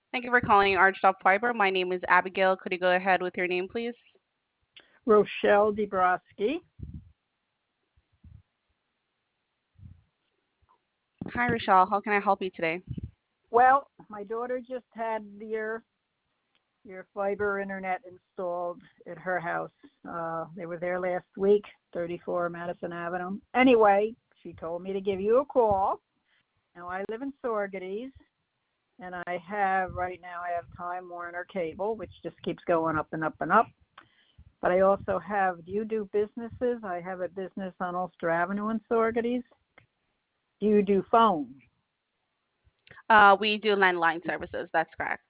Thank you for calling Archtop Fiber. My name is Abigail. Could you go ahead with your name, please? Rochelle Debrowski. Hi, Rochelle. How can I help you today? Well, my daughter just had your fiber internet installed at her house. They were there last week, 34 Madison Avenue. Anyway, she told me to give you a call. Now, I live in Saugerties, and right now I have Time Warner Cable, which just keeps going up and up and up. But I also have, do you do businesses? I have a business on Ulster Avenue in Saugerties. Do you do phone? We do landline services. That's correct.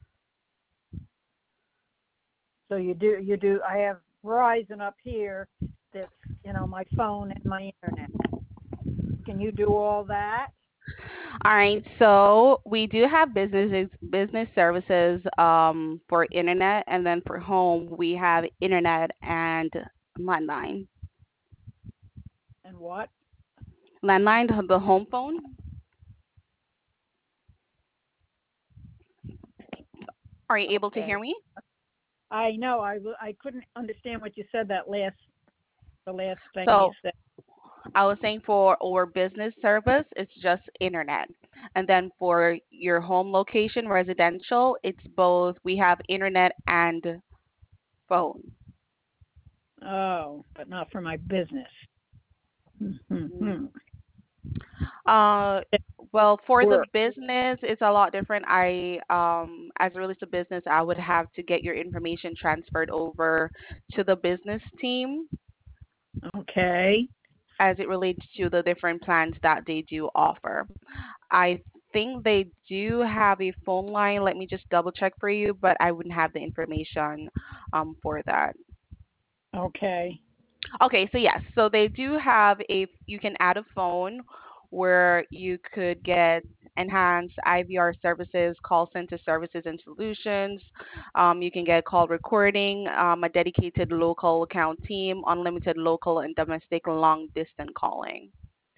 So you do. I have Verizon up here. That's my phone and my internet. Can you do all that? All right. So we do have business services for internet, and then for home we have internet and landline. And what? Landline, the home phone. Are you able to hear Okay. me? I know. I couldn't understand what you said. The last thing you So said. I was saying for our business service, it's just internet. And then for your home location, residential, it's both. We have internet and phone. Oh, but not for my business. Mm. Mm-hmm. Uh, well, for the Work. business, it's a lot different. As it relates to business, I would have to get your information transferred over to the business team Okay. as it relates to the different plans that they do offer. I think they do have a phone line. Let me just double check for you, but I wouldn't have the information for that. Okay. Okay, so yes, so they do have you can add a phone where you could get enhanced IVR services, call center services and solutions. You can get call recording, a dedicated local account team, unlimited local and domestic long distance calling.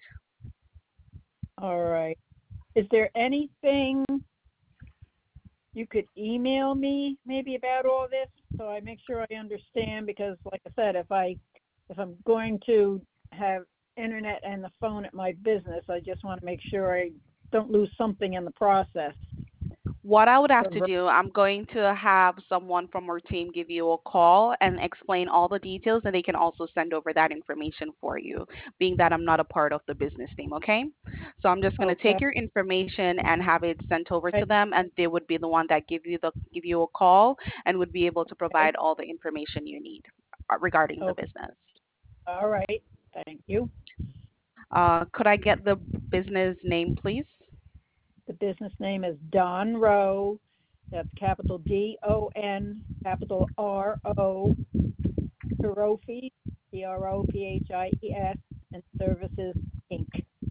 All right. Is there anything you could email me maybe about all this so I make sure I understand? Because like I said, if I'm going to have internet and the phone at my business, I just want to make sure I don't lose something in the process. What I would have to So, do, I'm going to have someone from our team give you a call and explain all the details, and they can also send over that information for you, being that I'm not a part of the business team, okay? So I'm just going to okay. take your information and have it sent over to them, and they would be the one that give you a call and would be able to Okay. provide all the information you need regarding the Okay. business. All right. Thank you. Could I get the business name, please? The business name is Don Rowe. That's capital DON, capital RO, Trophies, TROPHIES, and Services Inc.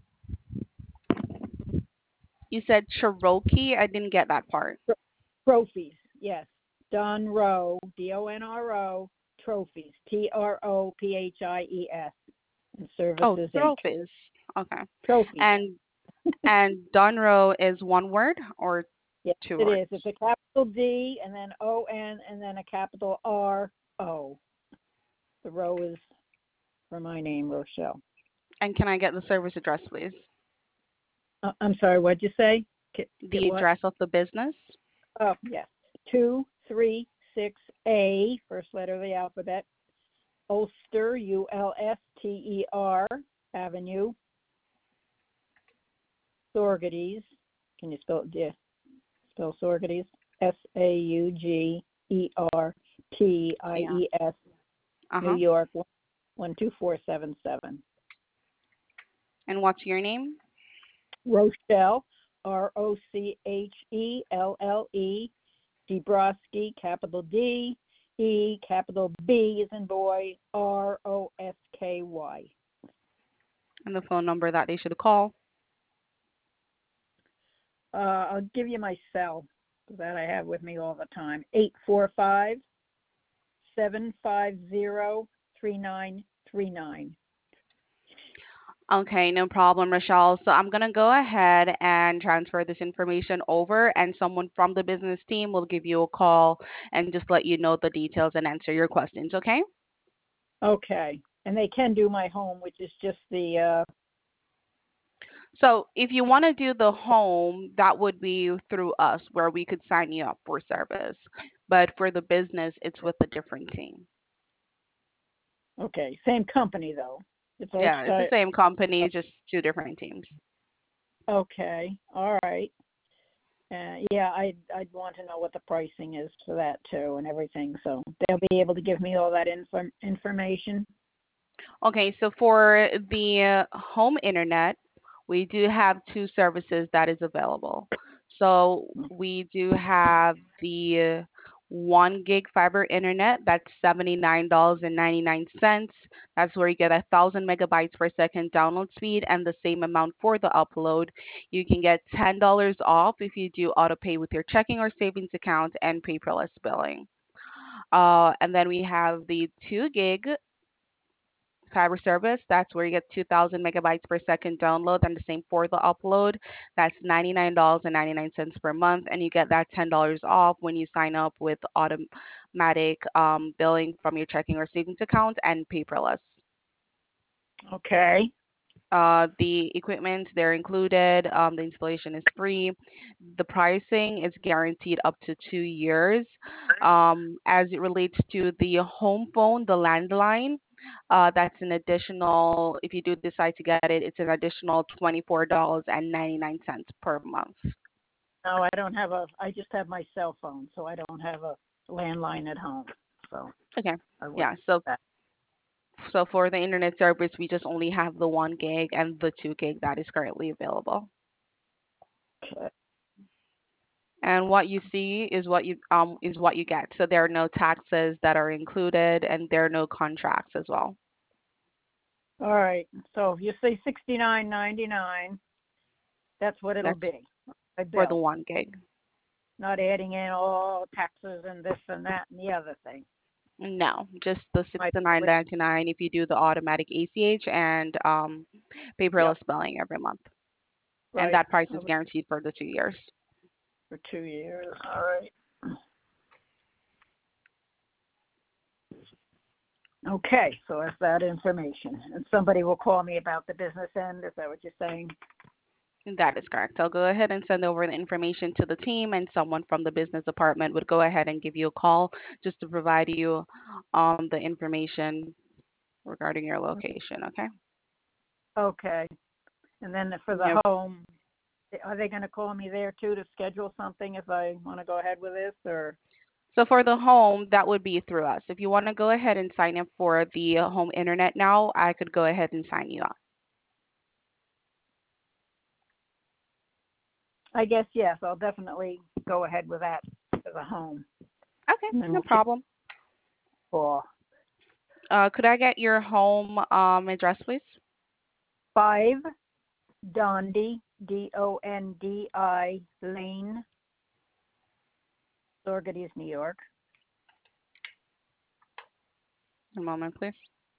You said Cherokee. I didn't get that part. Trophies, yes. Don Rowe, DONRO, Trophies, TROPHIES, and Oh, Services Inc. Trophies. Okay. Trophies. And Donroe is one word or Yes, two it words? is. It's a capital D and then ON and then a capital RO. The row is for my name, Rochelle. And can I get the service address, please? I'm sorry, what'd you say? Get The what? address of the business? Oh, yes. 236A, first letter of the alphabet, Ulster, Ulster Avenue, Saugerties. Can you spell it? Yeah, spell Saugerties? Yeah. Saugerties, New Uh-huh. York, 12477. And what's your name? Rochelle, Rochelle, Debrowski, capital D, E, capital B as in boy, Rosky. And the phone number that they should call. I'll give you my cell that I have with me all the time. 845-750-3939. Okay, no problem, Rochelle. So I'm gonna go ahead and transfer this information over, and someone from the business team will give you a call and just let you know the details and answer your questions. Okay? Okay. And they can do my home, which is just the So if you want to do the home, that would be through us, where we could sign you up for service. But for the business, it's with a different team. okay, same company though. It's Yeah, it's the Oakside. same company, just two different teams. Okay. All right. Yeah, I'd want to know what the pricing is for that too and everything. So they'll be able to give me all that information. Okay, so for the home internet, we do have two services that is available. So we do have the 1 gig fiber internet, that's $79.99. That's where you get 1,000 megabytes per second download speed and the same amount for the upload. You can get $10 off if you do auto pay with your checking or savings account and paperless billing. And then we have the 2 gig fiber service. That's where you get 2,000 megabytes per second download, and the same for the upload. That's $99.99 per month, and you get that $10 off when you sign up with automatic billing from your checking or savings account and paperless. Okay. The equipment, they're included. The installation is free. The pricing is guaranteed up to 2 years. As it relates to the home phone, the landline, that's an additional, if you do decide to get it, it's an additional $24.99 per month. No, I just have my cell phone, so I don't have a landline at home. So Okay. I would Yeah. So that. so for the internet service, we just only have the 1 gig and the 2 gig that is currently available. Okay. And what you see is what you get. So there are no taxes that are included, and there are no contracts as well. All right. So if you say 69.99, that's what it'll That's be. My for the bill, 1 gig. not adding in all taxes and this and that and the other thing. No, just the My 69.99 if you do the automatic ACH and Yep. paperless billing every month. And Right. that price is guaranteed for the 2 years. For 2 years. All right. Okay. So that's that information. And somebody will call me about the business end. Is that what you're saying? That is correct. I'll go ahead and send over the information to the team, and someone from the business department would go ahead and give you a call just to provide you the information regarding your location. Okay. Okay. And then for the Yep. home, are they going to call me there too to schedule something if I want to go ahead with this or? So for the home, that would be through us. If you want to go ahead and sign up for the home internet now, I could go ahead and sign you up. I guess yes, I'll definitely go ahead with that for the home. Okay, And then no we'll keep problem. for Could I get your home address, please? 5 Dondi, Dondi Lane, Saugerties, New York. A moment, please.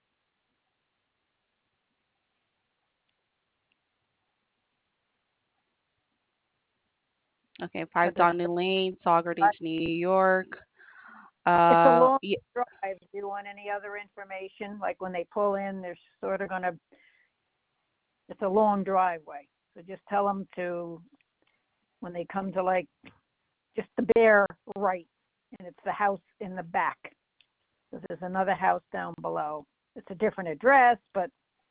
Okay, 5 But this, Donny Lane, Saugerties, New York. it's a long Yeah, drive. Do you want any other information? Like when they pull in, they're sort of going to, it's a long driveway. So just tell them to, when they come to like, just the bare right, and it's the house in the back. So there's another house down below. It's a different address, but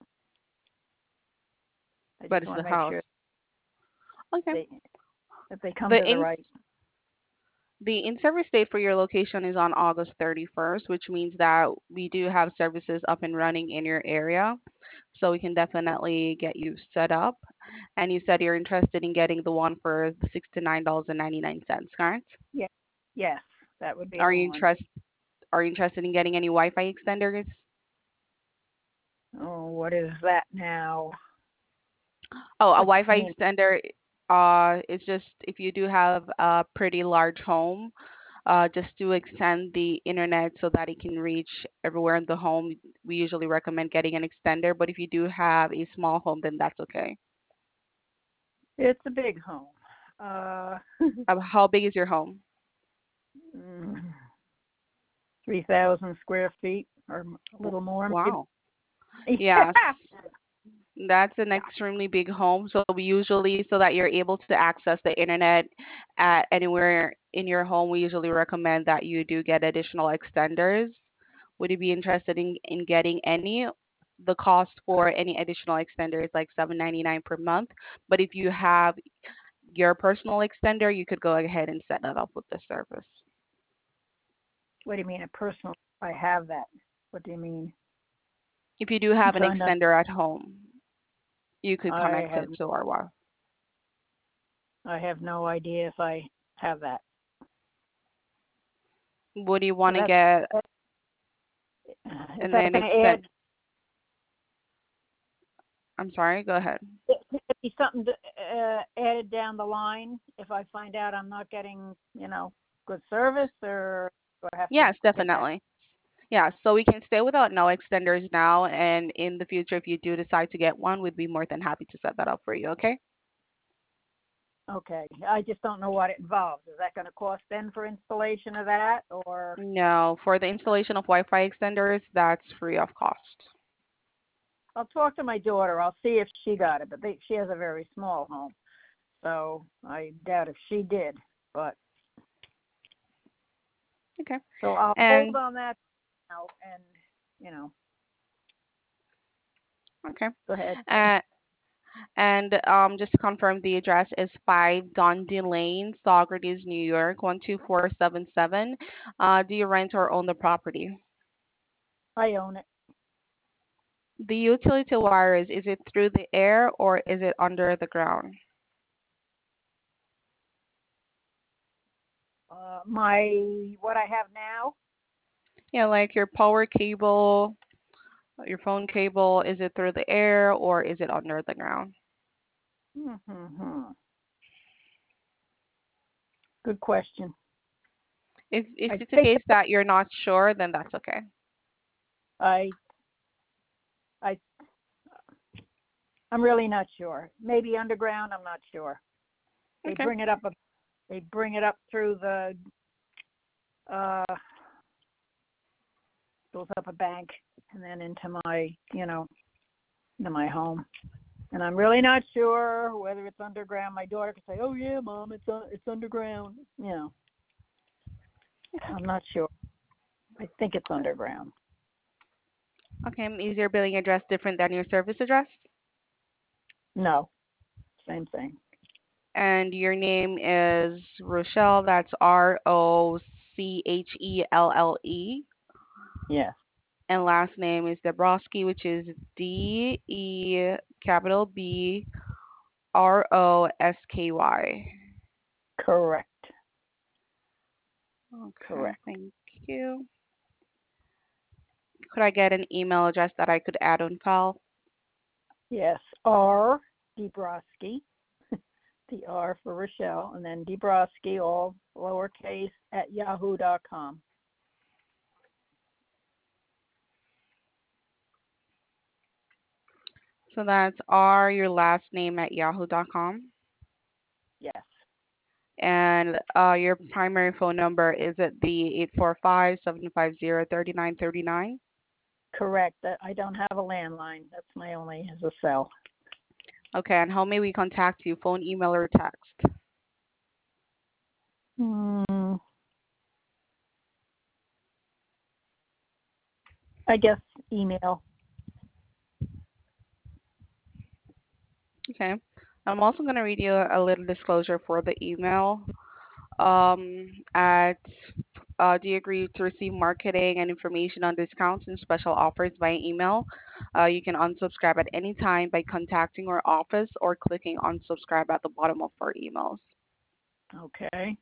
I but just it's want the to make house. sure Okay. they, that they come The to the in right. the in-service date for your location is on August 31st, which means that we do have services up and running in your area. So we can definitely get you set up. And you said you're interested in getting the one for the $69.99, correct? Yeah. Yes, that would be Are the you one. interest are you interested in getting any Wi-Fi extenders? Oh, what is that now? Oh, a What do Wi-Fi you mean? extender is just if you do have a pretty large home, just to extend the internet so that it can reach everywhere in the home, we usually recommend getting an extender. But if you do have a small home, then that's okay. It's a big home. Uh, How big is your home? mm, 3,000 square feet or a little more, maybe. Wow. Yes, Yeah. that's an extremely big home. So we usually, so that you're able to access the internet at anywhere in your home, we usually recommend that you do get additional extenders. Would you be interested in getting any? The cost for any additional extender is like $7.99 per month. But if you have your personal extender, you could go ahead and set that up with the service. What do you mean a personal? I have that. What do you mean? If you do I'm have an trying to. extender at home, you could I connect have. it to our Wi. I have no idea if I have that. Would you So want to that's. get Is and that then going to add? extend? I'm sorry, go ahead. Could it be something added down the line if I find out I'm not getting, good service, or do I have to Yes, get that? definitely. Yeah, so we can stay without no extenders now, and in the future, if you do decide to get one, we'd be more than happy to set that up for you, okay? Okay. I just don't know what it involves. Is that going to cost then for installation of that, or No, for the installation of Wi-Fi extenders, that's free of cost. I'll talk to my daughter. I'll see if she got it, but she has a very small home, so I doubt if she did. But Okay. so I'll hold And on that now, and you know, okay. go ahead. Uh, and just to confirm, the address is 5 Dundee Lane, Saugerties, New York, 12477. Do you rent or own the property? I own it. The utility wires, is it through the air or is it under the ground? My what I have now. Yeah, like your power cable, your phone cable, is it through the air or is it under the ground? Mm-hmm. Good question. If I it's a think case that you're not sure, then that's okay. I I I'm really not sure. Maybe underground. I'm not sure. They Okay. bring it up. They bring it up through the uh goes up a bank and then into into my home. And I'm really not sure whether it's underground. My daughter could say, "Oh yeah, mom, it's underground." I'm not sure. I think it's underground. Okay. Is your billing address different than your service address? No, same thing. And your name is Rochelle. That's Rochelle. Yes, And last name is Dabrowski, which is D capital Brosky. correct, Okay, correct. thank you. Could I get an email address that I could add on file? Yes, R. Debrowski, the R for Rochelle, and then Debrowski, all lowercase, at yahoo.com. So that's R, your last name at yahoo.com. Yes, And your primary phone number is it the 845-750-3939? correct. I don't have a landline. That's my only as a cell. Okay, and how may we contact you? Phone, email, or text? Hmm, I guess email. Okay. I'm also going to read you a little disclosure for the email. At Do you agree to receive marketing and information on discounts and special offers by email? You can unsubscribe at any time by contacting our office or clicking unsubscribe at the bottom of our emails. Okay.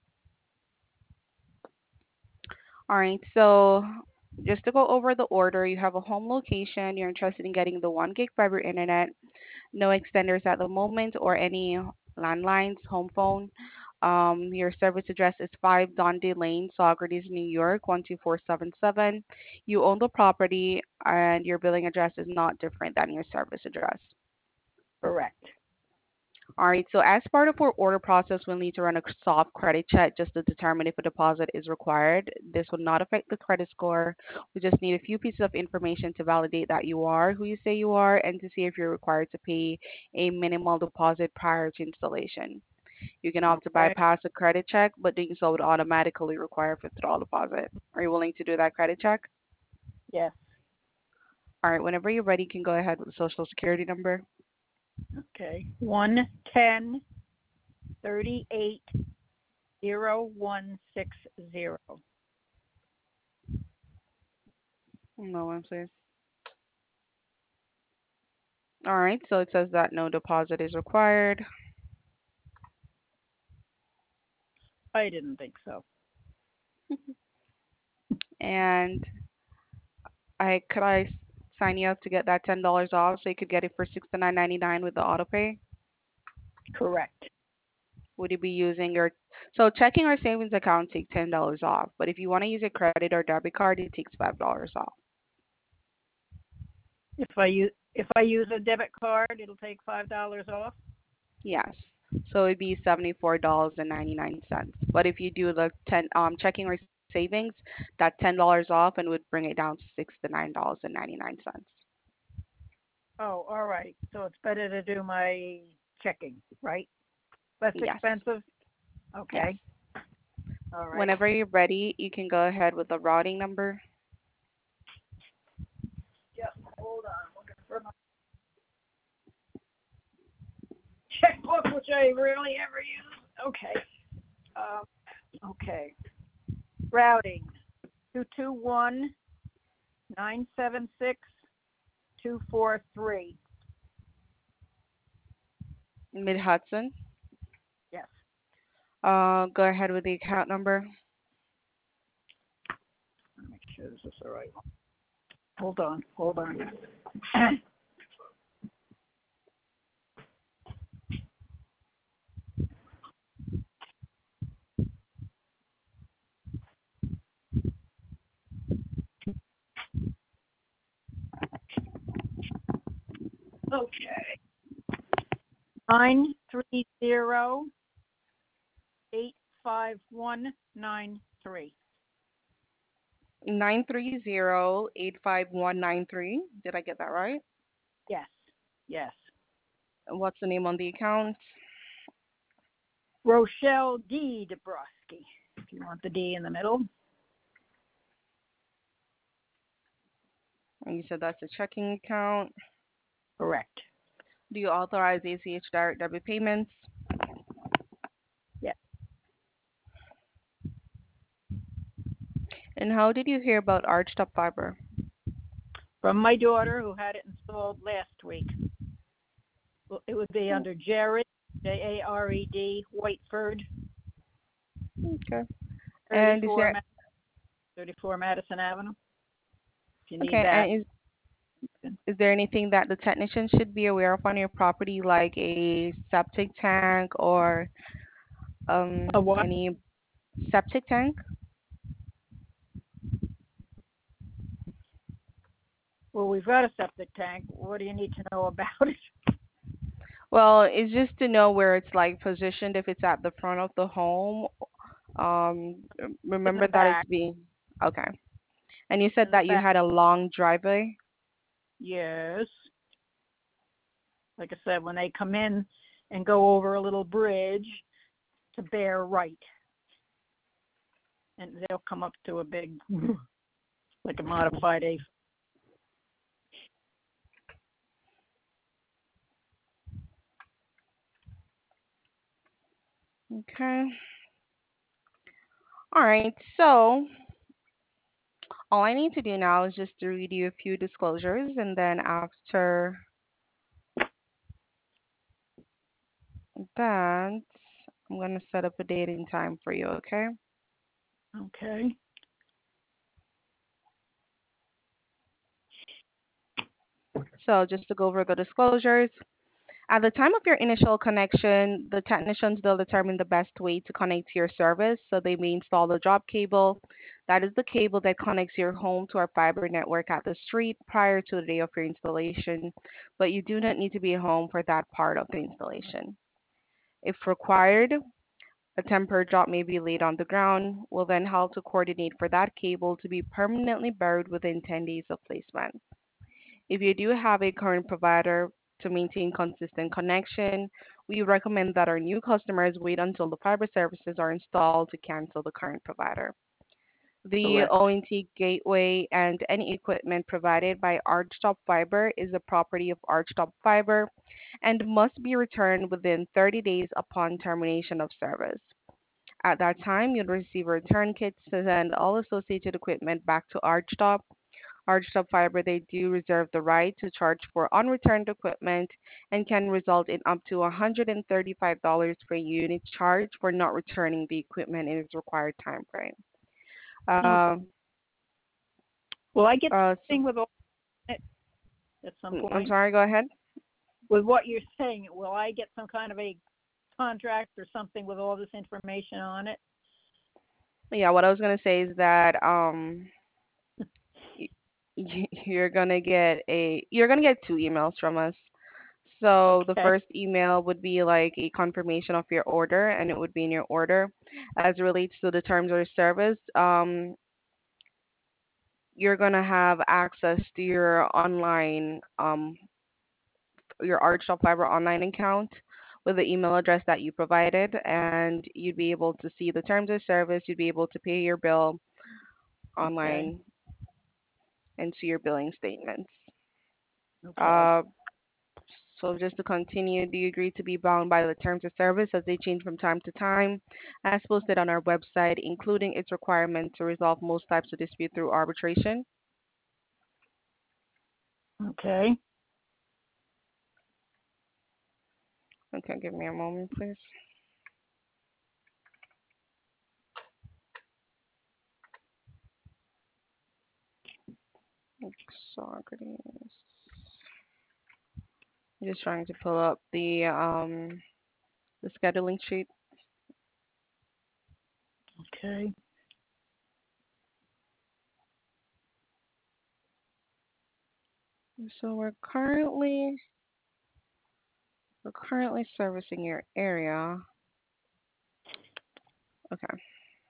All right, so just to go over the order, you have a home location, you're interested in getting the 1 gig fiber internet, no extenders at the moment or any landlines, home phone. Your service address is 5 Dundee Lane, Saugerties, New York, 12477. You own the property, and your billing address is not different than your service address. Correct. All right, so as part of our order process, we'll need to run a soft credit check just to determine if a deposit is required. This will not affect the credit score. We just need a few pieces of information to validate that you are who you say you are and to see if you're required to pay a minimal deposit prior to installation. You can opt to Okay. bypass a credit check, but doing so would automatically require a withdrawal deposit. Are you willing to do that credit check? Yes. All right, whenever you're ready, you can go ahead with the social security number. Okay. 110380160. No one, please. All right, so it says that no deposit is required. I didn't think so. And I sign you up to get that $10 off so you could get it for $69.99 with the auto pay? Correct. Would you be using your so checking or savings account take $10 off, but if you want to use a credit or debit card, it takes $5 off. If I use a debit card, it'll take $5 off. Yes. So it'd be $74.99. But if you do the ten checking or savings, that $10 off and would bring it down to $69.99. Oh, all right. So it's better to do my checking, right? Less Yes. expensive? Yes. Okay. All right. Whenever you're ready, you can go ahead with the routing number. Yep. Hold on. I'm looking for my checkbook, which I rarely ever use. Okay. Okay. Routing 221-976-243. Mid Hudson. Yes. Go ahead with the account number. Let me make sure this is the right one. Hold on. Hold on. Okay. 930-85193. 930-85193. Did I get that right? Yes. Yes. What's the name on the account? Rochelle D. Dabrowski. If you want the D in the middle. And you said that's a checking account. Correct. Do you authorize ACH direct debit payments? Yes. And how did you hear about Archtop Fiber? From my daughter who had it installed last week. Well, it would be under Jared, Jared, Whiteford, Okay. And is 34, there 34 Madison Avenue. If you need okay? that. And is there anything that the technician should be aware of on your property, like a septic tank or A what? any septic tank? Well, we've got a septic tank. What do you need to know about it? Well, it's just to know where it's like positioned, if it's at the front of the home. Um, In the remember that it's back. being okay. And you said In the that you back. had a long driveway. Yes. Like I said, when they come in and go over a little bridge to Bear Right, and they'll come up to a big, like a modified A. Okay. All right. So all I need to do now is just to read you a few disclosures, and then after that, I'm going to set up a date and time for you, okay? Okay. So just to go over the disclosures, At the time of your initial connection, the technicians will determine the best way to connect to your service. So they may install the drop cable. That is the cable that connects your home to our fiber network at the street prior to the day of your installation. But you do not need to be home for that part of the installation. If required, a temporary drop may be laid on the ground. We'll then help to coordinate for that cable to be permanently buried within 10 days of placement. If you do have a current provider to maintain consistent connection, we recommend that our new customers wait until the fiber services are installed to cancel the current provider. The Correct. ONT gateway and any equipment provided by Archtop Fiber is the property of Archtop Fiber and must be returned within 30 days upon termination of service. At that time, you'll receive a return kit to send all associated equipment back to Archtop. Archtop Fiber, they do reserve the right to charge for unreturned equipment and can result in up to $135 per unit charge for not returning the equipment in its required time frame. Okay. Uh, Will I get so, something with all it at some I'm point? sorry, go ahead. With what you're saying, will I get some kind of a contract or something with all this information on it? Yeah, what I was gonna say is that you're gonna get two emails from us. So the Okay. first email would be like a confirmation of your order, and it would be in your order as it relates to the terms of service. You're gonna have access to your Archshop Fiber online account with the email address that you provided, and you'd be able to see the terms of service. You'd be able to pay your bill Okay. online and see your billing statements. Okay. Uh, So just to continue, do you agree to be bound by the terms of service as they change from time to time, as posted on our website, including its requirement to resolve most types of dispute through arbitration? Okay. Okay, give me a moment, please. Socrates. I'm just trying to pull up the scheduling sheet. Okay. So we're currently servicing your area. Okay.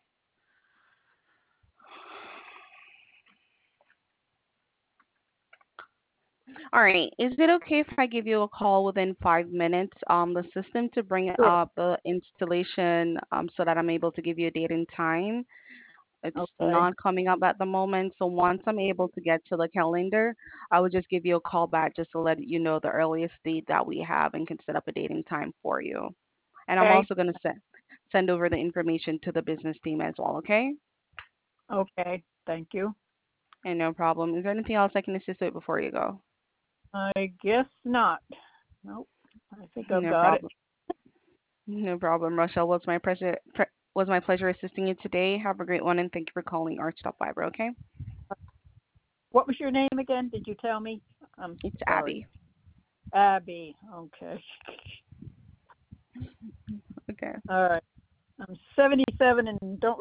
All right. Is it okay if I give you a call within 5 minutes the system to bring Sure. up the installation so that I'm able to give you a date and time? It's Okay. not coming up at the moment. So once I'm able to get to the calendar, I will just give you a call back just to let you know the earliest date that we have and can set up a date and time for you. And I'm Okay. also going to send over the information to the business team as well, okay? Okay. Thank you. And no problem. Is there anything else I can assist with before you go? I guess not. Nope. I think I've No got it. problem. No problem, Rochelle. Was my pleasure assisting you today. Have a great one, and thank you for calling Archtop Fiber. Okay, What was your name again? Did you tell me? I'm it's sorry. Abby. Abby. Okay. Okay. All right. I'm 77 and don't